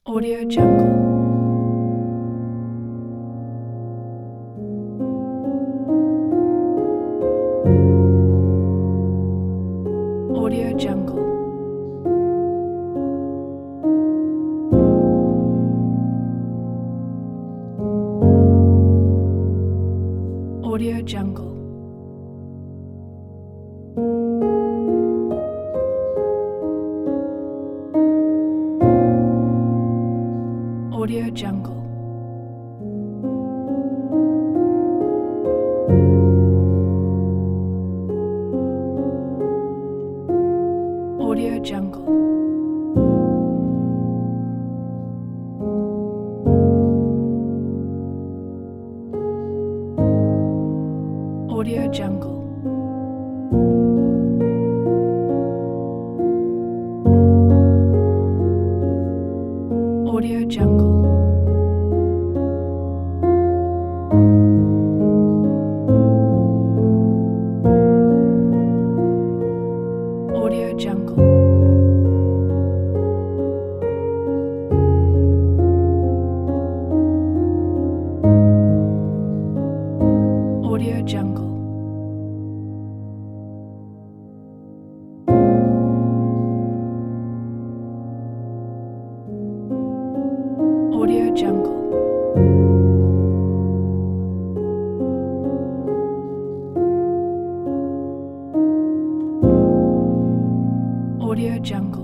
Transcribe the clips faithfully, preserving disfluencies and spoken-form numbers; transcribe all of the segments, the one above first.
Audio Jungle. Audio Jungle. Audio Jungle. Audio Jungle. Audio Jungle. Audio Jungle. Audio Jungle. Audio Jungle. Audio Jungle. Audio Jungle. Audio Jungle.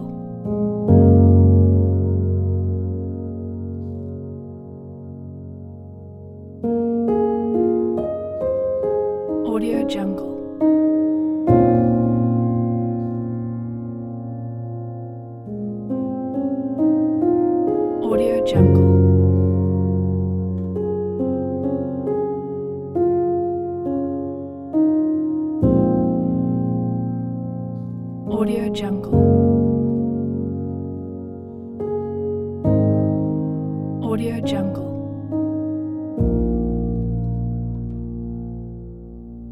Audio Jungle. Audio Jungle. Audio Jungle. Audio Jungle.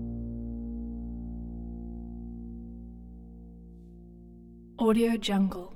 Audio Jungle.